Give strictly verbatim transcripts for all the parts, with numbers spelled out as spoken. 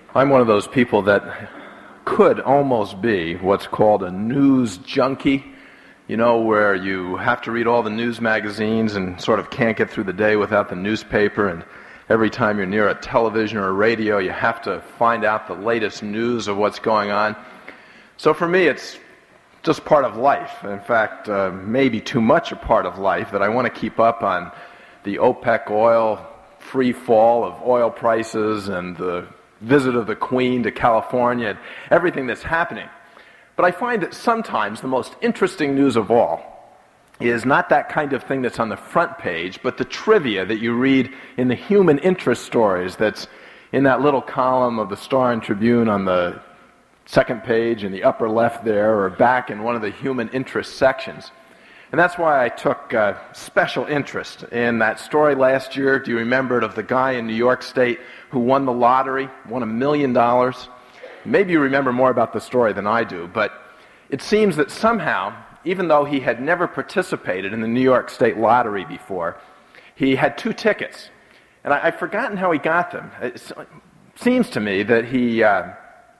I'm one of those people that could almost be what's called a news junkie, you know, where you have to read all the news magazines and sort of can't get through the day without the newspaper, and every time you're near a television or a radio, you have to find out the latest news of what's going on. So for me, it's just part of life. In fact, uh, maybe too much a part of life, that I want to keep up on the OPEC oil free fall of oil prices and the visit of the Queen to California and everything that's happening. But I find that sometimes the most interesting news of all is not that kind of thing that's on the front page, but the trivia that you read in the human interest stories that's in that little column of the Star and Tribune on the second page in the upper left there, or back in one of the human interest sections. And that's why I took uh, special interest in that story last year. Do you remember it, of the guy in New York State who won the lottery, won a million dollars? Maybe you remember more about the story than I do, but it seems that somehow, even though he had never participated in the New York State lottery before, he had two tickets. And I, I've forgotten how he got them. It seems to me that he... Uh,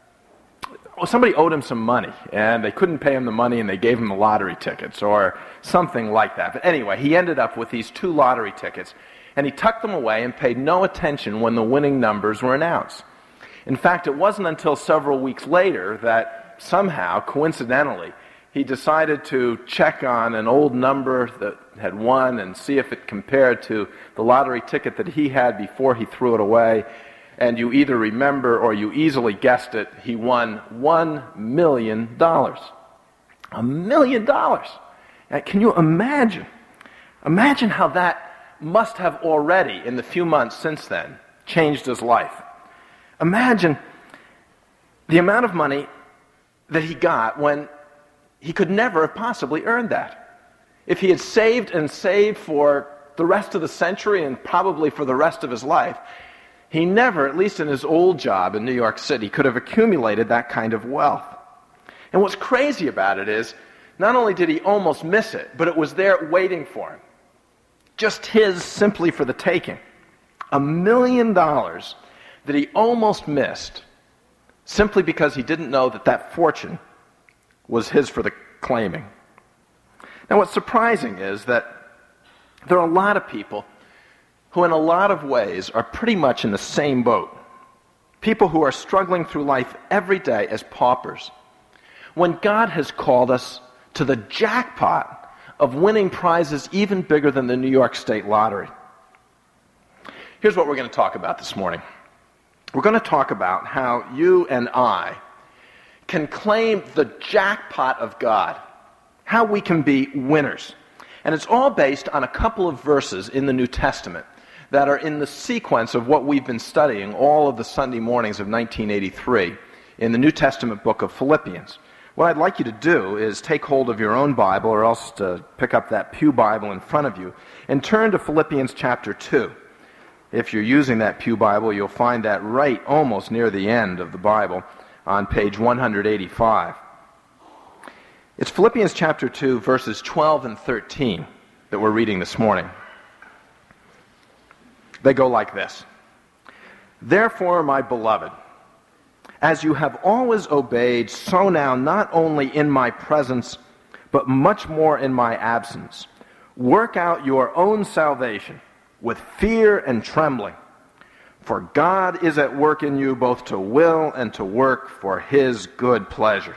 Well, somebody owed him some money, and they couldn't pay him the money, and they gave him the lottery tickets, or something like that. But anyway, he ended up with these two lottery tickets, and he tucked them away and paid no attention when the winning numbers were announced. In fact, it wasn't until several weeks later that somehow, coincidentally, he decided to check on an old number that had won and see if it compared to the lottery ticket that he had before he threw it away. And you either remember or you easily guessed it, he won one million dollars. A million dollars. Can you imagine? Imagine how that must have already, in the few months since then, changed his life. Imagine the amount of money that he got when he could never have possibly earned that. If he had saved and saved for the rest of the century and probably for the rest of his life, he never, at least in his old job in New York City, could have accumulated that kind of wealth. And what's crazy about it is, not only did he almost miss it, but it was there waiting for him. Just his simply for the taking. A million dollars that he almost missed simply because he didn't know that that fortune was his for the claiming. Now what's surprising is that there are a lot of people who in a lot of ways are pretty much in the same boat. People who are struggling through life every day as paupers, when God has called us to the jackpot of winning prizes even bigger than the New York State lottery. Here's what we're going to talk about this morning. We're going to talk about how you and I can claim the jackpot of God, how we can be winners. And it's all based on a couple of verses in the New Testament that are in the sequence of what we've been studying all of the Sunday mornings of nineteen eighty-three in the New Testament book of Philippians. What I'd like you to do is take hold of your own Bible, or else to pick up that pew Bible in front of you, and turn to Philippians chapter two. If you're using that pew Bible, you'll find that right almost near the end of the Bible on page one eighty-five. It's Philippians chapter two, verses twelve and thirteen that we're reading this morning. They go like this. Therefore, my beloved, as you have always obeyed, so now not only in my presence, but much more in my absence, work out your own salvation with fear and trembling. For God is at work in you both to will and to work for his good pleasure.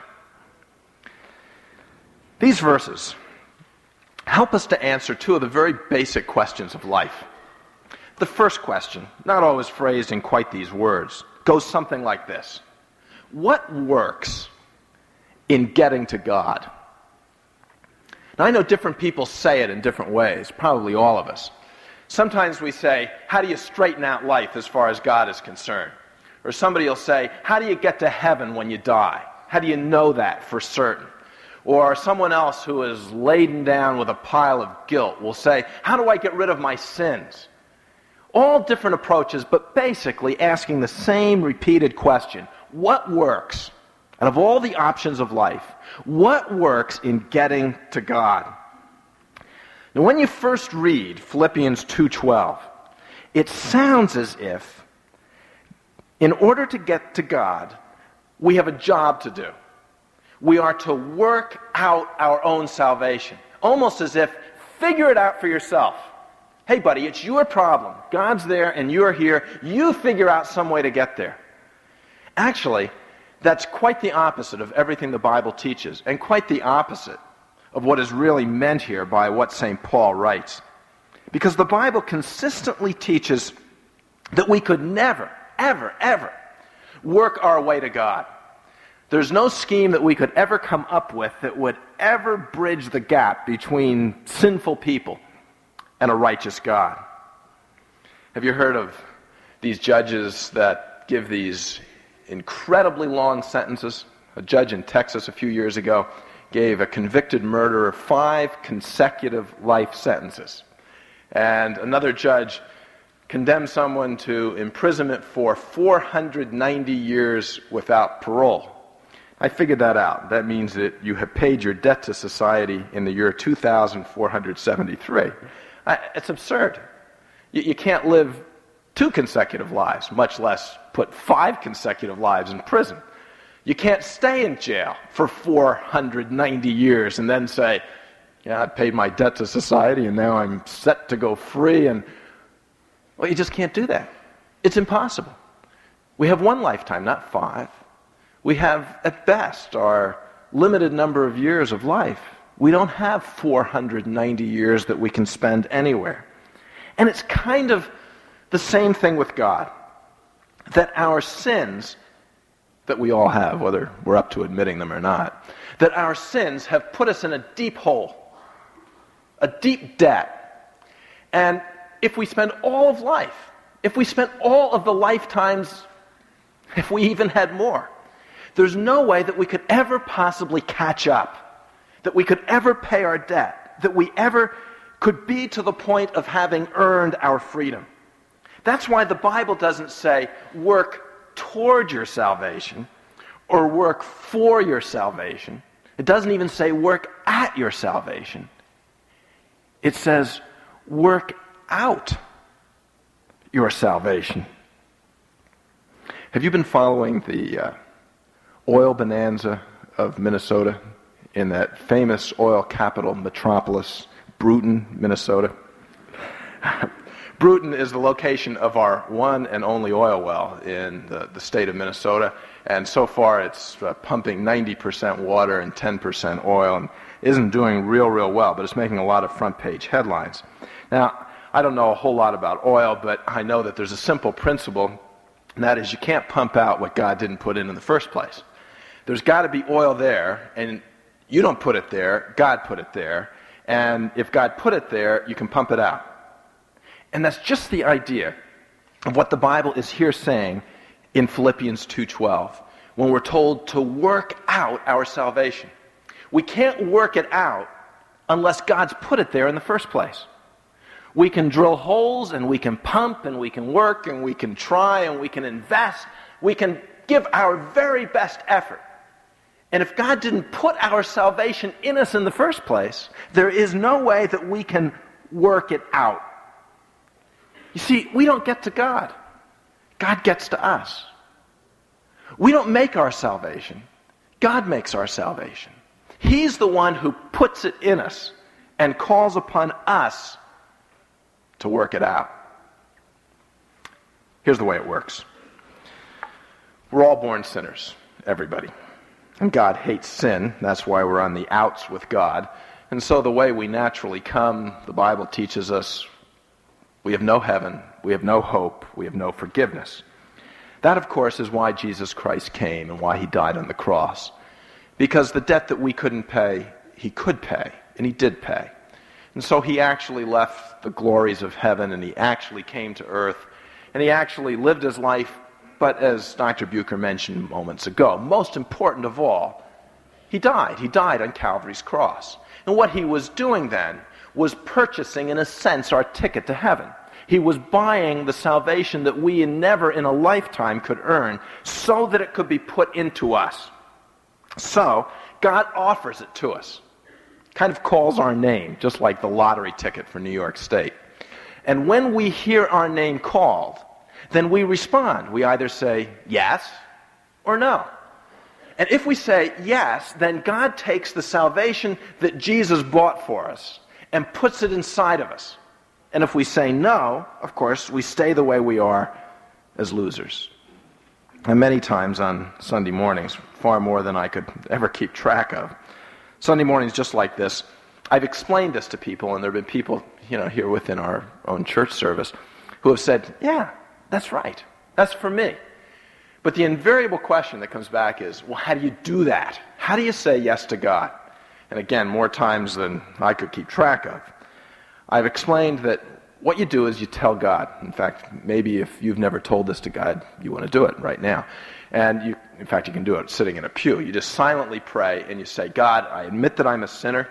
These verses help us to answer two of the very basic questions of life. The first question, not always phrased in quite these words, goes something like this. What works in getting to God? Now, I know different people say it in different ways, probably all of us. Sometimes we say, how do you straighten out life as far as God is concerned? Or somebody will say, how do you get to heaven when you die? How do you know that for certain? Or someone else who is laden down with a pile of guilt will say, how do I get rid of my sins? All different approaches, but basically asking the same repeated question. What works? And of all the options of life, what works in getting to God? Now, when you first read Philippians two twelve, it sounds as if In order to get to God, we have a job to do. We are to work out our own salvation, almost as if, figure it out for yourself. Hey, buddy, it's your problem. God's there and you're here. You figure out some way to get there. Actually, that's quite the opposite of everything the Bible teaches, and quite the opposite of what is really meant here by what Saint Paul writes. Because the Bible consistently teaches that we could never, ever, ever work our way to God. There's no scheme that we could ever come up with that would ever bridge the gap between sinful people and a righteous God. Have you heard of these judges that give these incredibly long sentences? A judge in Texas a few years ago gave a convicted murderer five consecutive life sentences. And another judge condemned someone to imprisonment for four hundred ninety years without parole. I figured that out. That means that you have paid your debt to society in the year two thousand four hundred seventy-three. I, it's absurd. You, you can't live two consecutive lives, much less put five consecutive lives in prison. You can't stay in jail for four hundred ninety years and then say, yeah, I paid my debt to society and now I'm set to go free. And well, you just can't do that. It's impossible. We have one lifetime, not five. We have, at best, our limited number of years of life. We don't have four hundred ninety years that we can spend anywhere. And it's kind of the same thing with God. That our sins, that we all have, whether we're up to admitting them or not, that our sins have put us in a deep hole, a deep debt. And if we spend all of life, if we spent all of the lifetimes, if we even had more, there's no way that we could ever possibly catch up, that we could ever pay our debt, that we ever could be to the point of having earned our freedom. That's why the Bible doesn't say work toward your salvation or work for your salvation. It doesn't even say work at your salvation. It says work out your salvation. Have you been following the uh, oil bonanza of Minnesota, in that famous oil capital metropolis, Brewton, Minnesota? Brewton is the location of our one and only oil well in the, the state of Minnesota, and so far it's uh, pumping ninety percent water and ten percent oil, and isn't doing real, real well, but it's making a lot of front-page headlines. Now, I don't know a whole lot about oil, but I know that there's a simple principle, and that is you can't pump out what God didn't put in in the first place. There's got to be oil there, and you don't put it there, God put it there, and if God put it there, you can pump it out. And that's just the idea of what the Bible is here saying in Philippians two twelve, when we're told to work out our salvation. We can't work it out unless God's put it there in the first place. We can drill holes, and we can pump, and we can work, and we can try, and we can invest. We can give our very best effort. And if God didn't put our salvation in us in the first place, there is no way that we can work it out. You see, we don't get to God. God gets to us. We don't make our salvation. God makes our salvation. He's the one who puts it in us and calls upon us to work it out. Here's the way it works. We're all born sinners, everybody. And God hates sin. That's why we're on the outs with God. And so the way we naturally come, the Bible teaches us, we have no heaven, we have no hope, we have no forgiveness. That, of course, is why Jesus Christ came and why he died on the cross. Because the debt that we couldn't pay, he could pay, and he did pay. And so he actually left the glories of heaven, and he actually came to earth, and he actually lived his life. But as Doctor Bucher mentioned moments ago, most important of all, he died. He died on Calvary's cross. And what he was doing then was purchasing, in a sense, our ticket to heaven. He was buying the salvation that we never in a lifetime could earn so that it could be put into us. So, God offers it to us. Kind of calls our name, just like the lottery ticket for New York State. And when we hear our name called, then we respond. We either say yes or no. And if we say yes, then God takes the salvation that Jesus bought for us and puts it inside of us. And if we say no, of course, we stay the way we are as losers. And many times on Sunday mornings, far more than I could ever keep track of, Sunday mornings just like this, I've explained this to people, and there have been people, you know, here within our own church service who have said, yeah, that's right. That's for me. But the invariable question that comes back is, well, how do you do that? How do you say yes to God? And again, more times than I could keep track of. I've explained that what you do is you tell God. In fact, maybe if you've never told this to God, you want to do it right now. And you, in fact, you can do it sitting in a pew. You just silently pray and you say, God, I admit that I'm a sinner.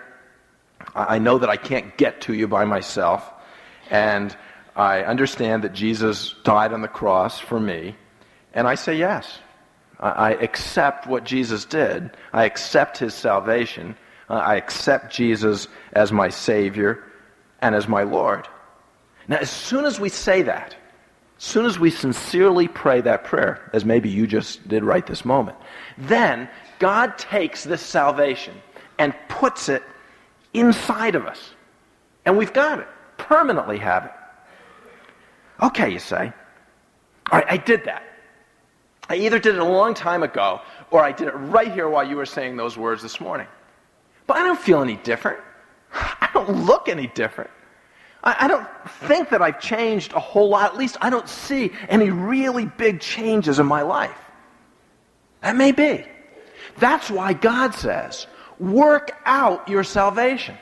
I know that I can't get to you by myself. And I understand that Jesus died on the cross for me. And I say yes. I accept what Jesus did. I accept his salvation. I accept Jesus as my Savior and as my Lord. Now, as soon as we say that, as soon as we sincerely pray that prayer, as maybe you just did right this moment, then God takes this salvation and puts it inside of us. And we've got it. Permanently have it. Okay, you say. All right, I did that. I either did it a long time ago, or I did it right here while you were saying those words this morning. But I don't feel any different. I don't look any different. I, I don't think that I've changed a whole lot. At least I don't see any really big changes in my life. That may be. That's why God says, work out your salvation.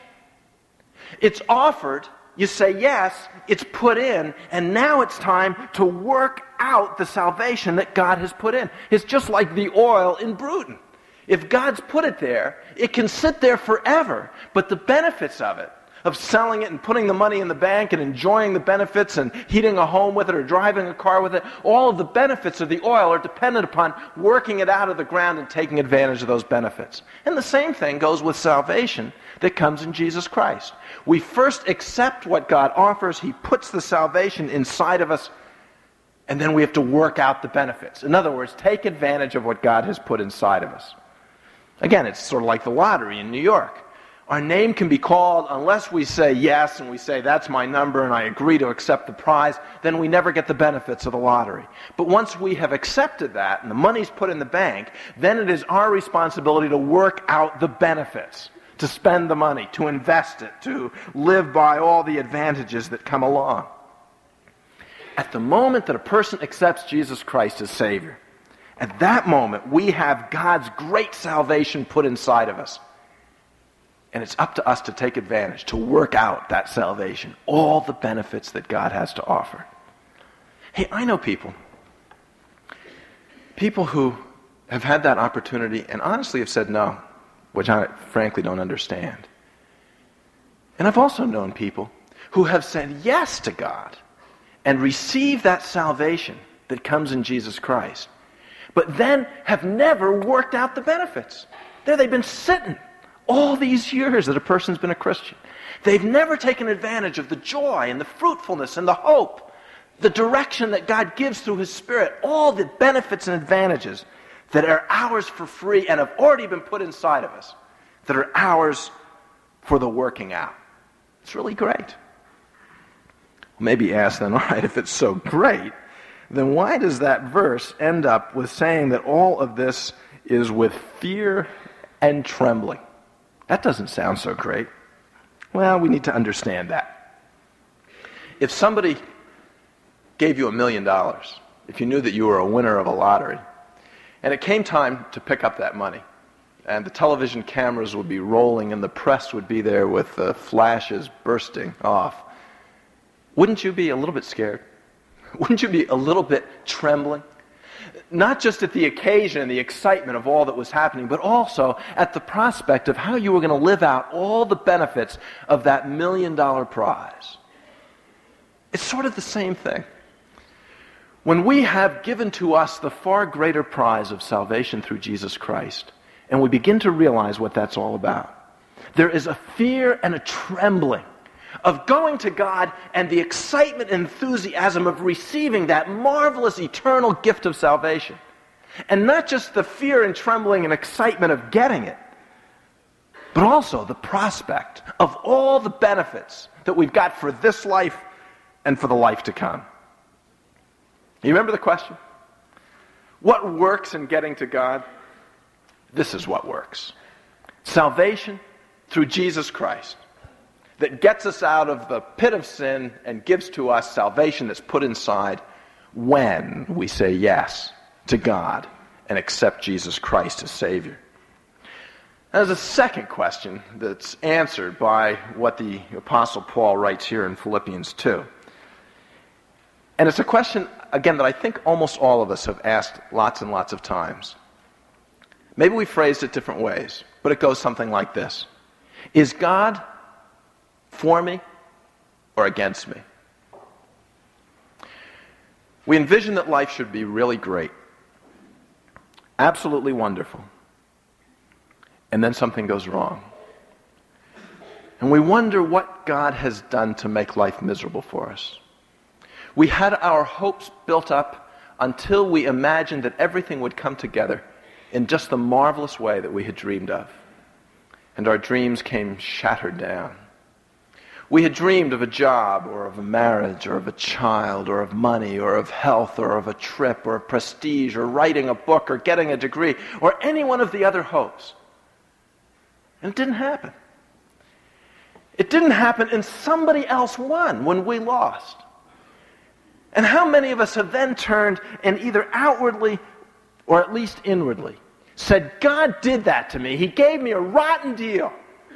It's offered. You say yes, it's put in, and now it's time to work out the salvation that God has put in. It's just like the oil in Bruton. If God's put it there, it can sit there forever, but the benefits of it, of selling it and putting the money in the bank and enjoying the benefits and heating a home with it or driving a car with it, all of the benefits of the oil are dependent upon working it out of the ground and taking advantage of those benefits. And the same thing goes with salvation that comes in Jesus Christ. We first accept what God offers. He puts the salvation inside of us, and then we have to work out the benefits. In other words, take advantage of what God has put inside of us. Again, it's sort of like the lottery in New York. Our name can be called unless we say yes and we say that's my number and I agree to accept the prize, then we never get the benefits of the lottery. But once we have accepted that and the money's put in the bank, then it is our responsibility to work out the benefits, to spend the money, to invest it, to live by all the advantages that come along. At the moment that a person accepts Jesus Christ as Savior, at that moment we have God's great salvation put inside of us. And it's up to us to take advantage, to work out that salvation, all the benefits that God has to offer. Hey, I know people, people who have had that opportunity and honestly have said no, which I frankly don't understand. And I've also known people who have said yes to God and received that salvation that comes in Jesus Christ, but then have never worked out the benefits. There they've been sitting all these years that a person's been a Christian. They've never taken advantage of the joy and the fruitfulness and the hope, the direction that God gives through His Spirit, all the benefits and advantages that are ours for free and have already been put inside of us, that are ours for the working out. It's really great. Maybe ask then, all right, if it's so great, then why does that verse end up with saying that all of this is with fear and trembling? That doesn't sound so great. Well, we need to understand that. If somebody gave you a million dollars, if you knew that you were a winner of a lottery, and it came time to pick up that money, and the television cameras would be rolling and the press would be there with the flashes bursting off, wouldn't you be a little bit scared? Wouldn't you be a little bit trembling? Not just at the occasion and the excitement of all that was happening, but also at the prospect of how you were going to live out all the benefits of that million dollar prize. It's sort of the same thing. When we have given to us the far greater prize of salvation through Jesus Christ, and we begin to realize what that's all about, there is a fear and a trembling of going to God and the excitement and enthusiasm of receiving that marvelous eternal gift of salvation. And not just the fear and trembling and excitement of getting it, but also the prospect of all the benefits that we've got for this life and for the life to come. You remember the question? What works in getting to God? This is what works. Salvation through Jesus Christ, that gets us out of the pit of sin and gives to us salvation that's put inside when we say yes to God and accept Jesus Christ as Savior. There's a second question that's answered by what the Apostle Paul writes here in Philippians two. And it's a question, again, that I think almost all of us have asked lots and lots of times. Maybe we phrased it different ways, but it goes something like this. Is God for me or against me? We envision that life should be really great, absolutely wonderful, and then something goes wrong. And we wonder what God has done to make life miserable for us. We had our hopes built up until we imagined that everything would come together in just the marvelous way that we had dreamed of. And our dreams came shattered down. We had dreamed of a job, or of a marriage, or of a child, or of money, or of health, or of a trip, or of prestige, or writing a book, or getting a degree, or any one of the other hopes. And it didn't happen. It didn't happen, and somebody else won when we lost. And how many of us have then turned and either outwardly or at least inwardly said, God did that to me. He gave me a rotten deal.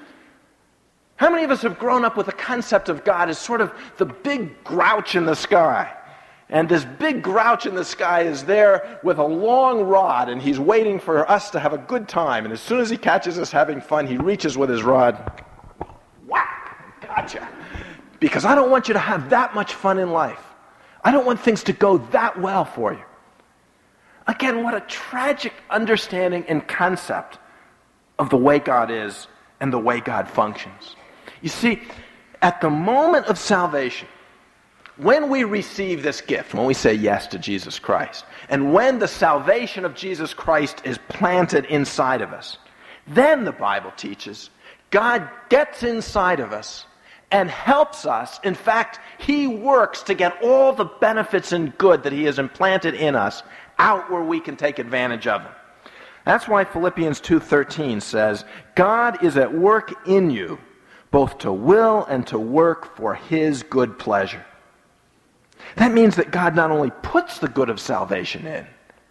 How many of us have grown up with the concept of God as sort of the big grouch in the sky? And this big grouch in the sky is there with a long rod, and he's waiting for us to have a good time. And as soon as he catches us having fun, he reaches with his rod. Whack! Gotcha. Because I don't want you to have that much fun in life. I don't want things to go that well for you. Again, what a tragic understanding and concept of the way God is and the way God functions. You see, at the moment of salvation, when we receive this gift, when we say yes to Jesus Christ, and when the salvation of Jesus Christ is planted inside of us, then the Bible teaches God gets inside of us and helps us. In fact, he works to get all the benefits and good that he has implanted in us out where we can take advantage of them. That's why Philippians two thirteen says, God is at work in you, both to will and to work for his good pleasure. That means that God not only puts the good of salvation in,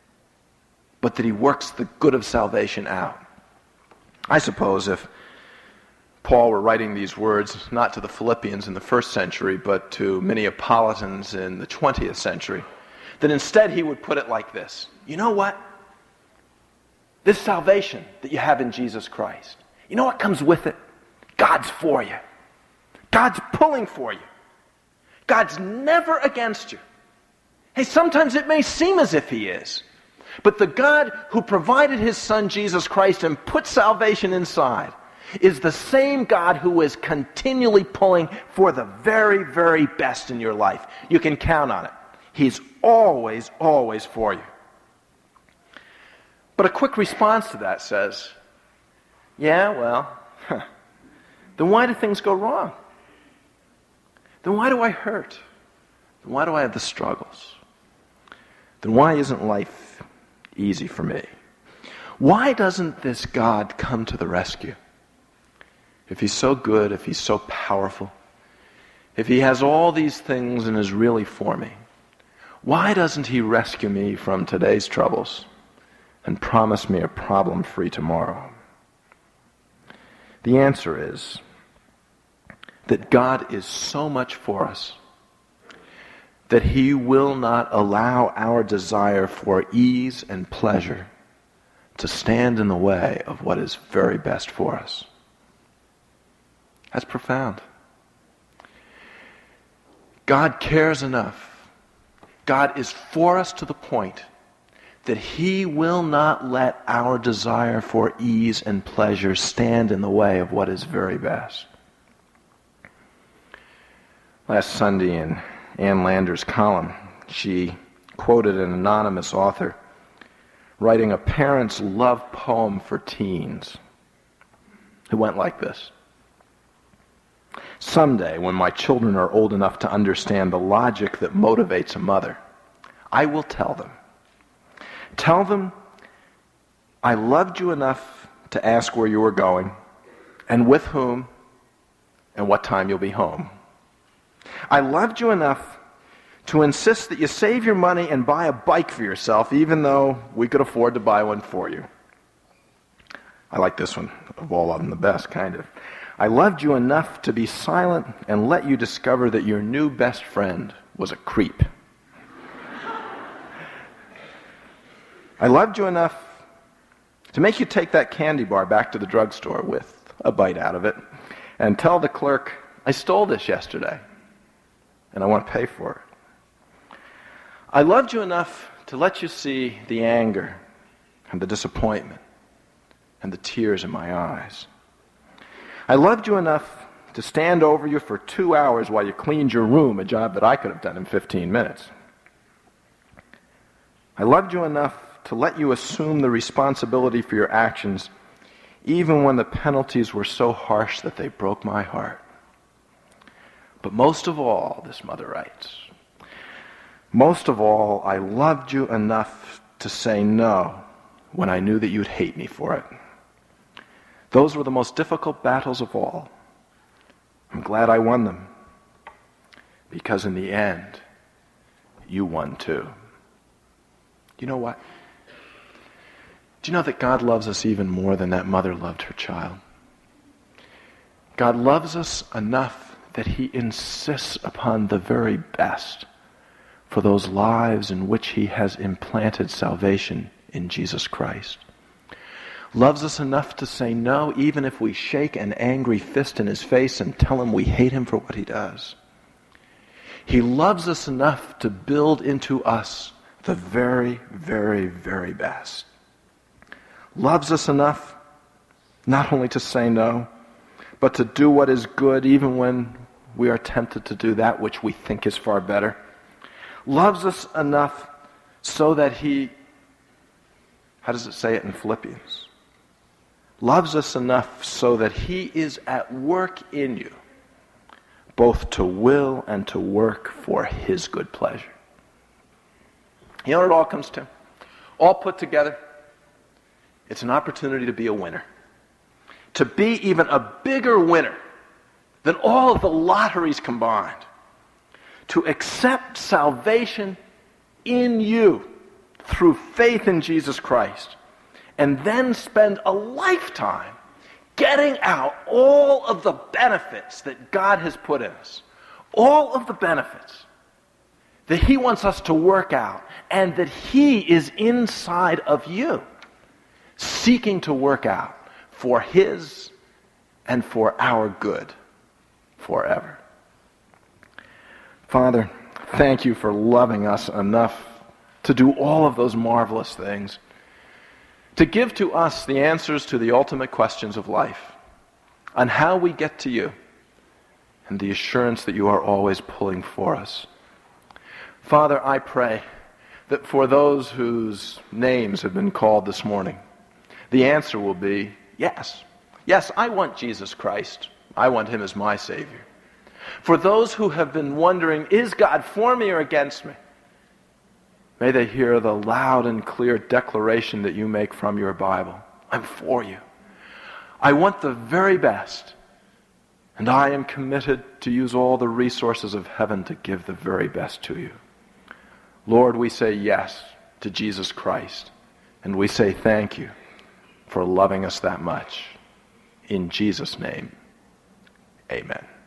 but that he works the good of salvation out. I suppose if Paul were writing these words not to the Philippians in the first century, but to Minneapolitans in the twentieth century, that instead he would put it like this. You know what? This salvation that you have in Jesus Christ, you know what comes with it? God's for you. God's pulling for you. God's never against you. Hey, sometimes it may seem as if he is, but the God who provided his Son Jesus Christ and put salvation inside is the same God who is continually pulling for the very, very best in your life. You can count on it. He's always, always for you. But a quick response to that says, yeah, well, huh, then why do things go wrong? Then why do I hurt? Then why do I have the struggles? Then why isn't life easy for me? Why doesn't this God come to the rescue? If he's so good, if he's so powerful, if he has all these things and is really for me, why doesn't he rescue me from today's troubles and promise me a problem-free tomorrow? The answer is that God is so much for us that he will not allow our desire for ease and pleasure to stand in the way of what is very best for us. That's profound. God cares enough. God is for us to the point that he will not let our desire for ease and pleasure stand in the way of what is very best. Last Sunday in Ann Lander's column, she quoted an anonymous author writing a parent's love poem for teens. It went like this. Someday, when my children are old enough to understand the logic that motivates a mother, I will tell them. Tell them I loved you enough to ask where you were going, and with whom, and what time you'll be home. I loved you enough to insist that you save your money and buy a bike for yourself, even though we could afford to buy one for you. I like this one, of all of them, the best, kind of. I loved you enough to be silent and let you discover that your new best friend was a creep. I loved you enough to make you take that candy bar back to the drugstore with a bite out of it and tell the clerk, I stole this yesterday and I want to pay for it. I loved you enough to let you see the anger and the disappointment and the tears in my eyes. I loved you enough to stand over you for two hours while you cleaned your room, a job that I could have done in fifteen minutes. I loved you enough to let you assume the responsibility for your actions, even when the penalties were so harsh that they broke my heart. But most of all, this mother writes, most of all, I loved you enough to say no when I knew that you'd hate me for it. Those were the most difficult battles of all. I'm glad I won them, because in the end, you won too. You know what? Do you know that God loves us even more than that mother loved her child? God loves us enough that he insists upon the very best for those lives in which he has implanted salvation in Jesus Christ. Loves us enough to say no, even if we shake an angry fist in his face and tell him we hate him for what he does. He loves us enough to build into us the very, very, very best. Loves us enough not only to say no, but to do what is good even when we are tempted to do that which we think is far better. Loves us enough so that he, how does it say it in Philippians? Loves us enough so that he is at work in you, both to will and to work for his good pleasure. You know what it all comes to? All put together, it's an opportunity to be a winner. To be even a bigger winner than all of the lotteries combined. To accept salvation in you through faith in Jesus Christ. And then spend a lifetime getting out all of the benefits that God has put in us. All of the benefits that he wants us to work out and that he is inside of you, seeking to work out for his and for our good forever. Father, thank you for loving us enough to do all of those marvelous things, to give to us the answers to the ultimate questions of life, on how we get to you, and the assurance that you are always pulling for us. Father, I pray that for those whose names have been called this morning, the answer will be yes. Yes, I want Jesus Christ. I want him as my Savior. For those who have been wondering, is God for me or against me? May they hear the loud and clear declaration that you make from your Bible. I'm for you. I want the very best. And I am committed to use all the resources of heaven to give the very best to you. Lord, we say yes to Jesus Christ. And we say thank you for loving us that much. In Jesus' name, amen.